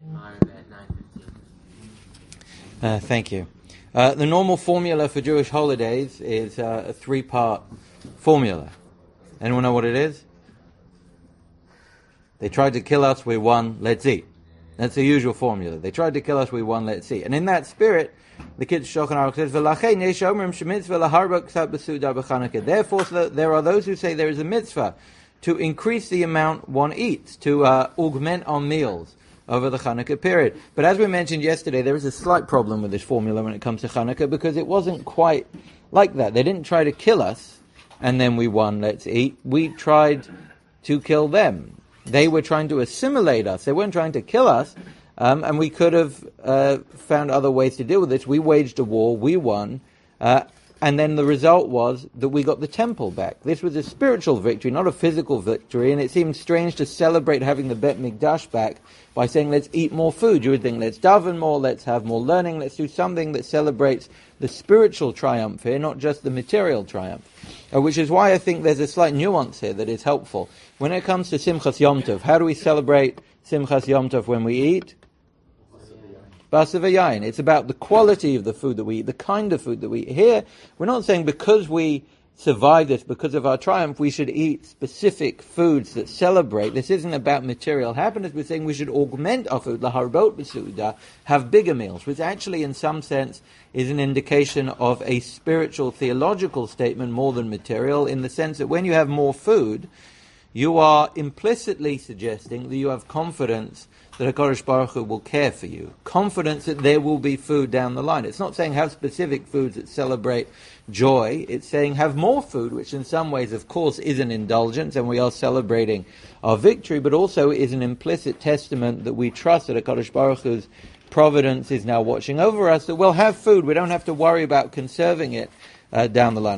Thank you. The normal formula for Jewish holidays is a three-part formula. Anyone know what it is? They tried to kill us, we won, let's eat. That's the usual formula. They tried to kill us, we won, let's eat. And in that spirit, the Kitzur Shulchan Aruch says, therefore, there are those who say there is a mitzvah to increase the amount one eats, to augment our meals over the Chanukah period. But as we mentioned yesterday, there is a slight problem with this formula when it comes to Chanukah, because it wasn't quite like that. They didn't try to kill us, and then we won, let's eat. We tried to kill them. They were trying to assimilate us. They weren't trying to kill us, and we could have found other ways to deal with this. We waged a war, we won, and then the result was that we got the temple back. This was a spiritual victory, not a physical victory, and it seemed strange to celebrate having the Bet Mikdash back by saying, let's eat more food. You would think, let's daven more, let's have more learning, let's do something that celebrates the spiritual triumph here, not just the material triumph. Which is why I think there's a slight nuance here that is helpful. When it comes to Simchas Yom Tov, how do we celebrate Simchas Yom Tov when we eat? Basa v'yayin. It's about the quality of the food that we eat, the kind of food that we eat. Here, we're not saying because we survive this, because of our triumph, we should eat specific foods that celebrate. This isn't about material happiness. We're saying we should augment our food, laharbot b'suda, have bigger meals, which actually in some sense is an indication of a spiritual, theological statement more than material, in the sense that when you have more food, you are implicitly suggesting that you have confidence that HaKadosh Baruch Hu will care for you. Confidence that there will be food down the line. It's not saying have specific foods that celebrate joy. It's saying have more food, which in some ways, of course, is an indulgence, and we are celebrating our victory, but also is an implicit testament that we trust that HaKadosh Baruch Hu's providence is now watching over us, that we'll have food. We don't have to worry about conserving it down the line.